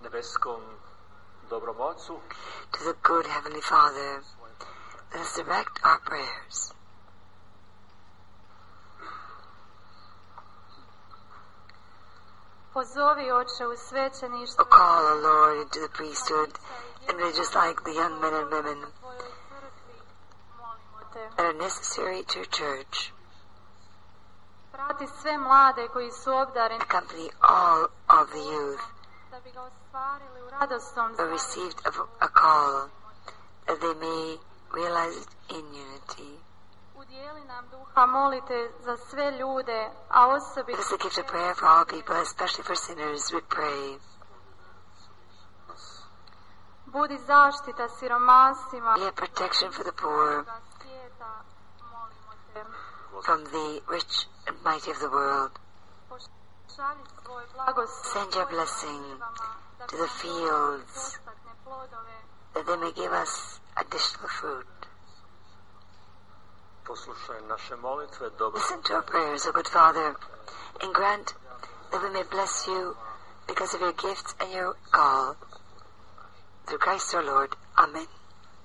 nebeskom dobrom Ocu, to the good Heavenly Father, let us direct our prayers. Pozovi, Oče, u svećeništvo. O call, O Lord, into the priesthood, and religious like the young men and women that are necessary to your church. Prati sve mlade koji su obdareni, Accompany all of the youth da bi ga ostvarili u radosnom who received a call, that they may realize it in unity. Udijeli nam duha molite za sve ljude, a osobito Let us give the prayer for all people, especially for sinners, we pray. budi zaštita siromasima Be a protection for the poor svijeta, molimo te. from the rich and mighty of the world. Pošalji svoj blagoslov Send your blessing to the fields, dostatne plodove, that they may give us additional fruit. poslušaj naše molitve, dobro. Listen to our prayers, O good Father, and grant that we may bless you because of your gifts and your call. Through Christ our Lord. Amen.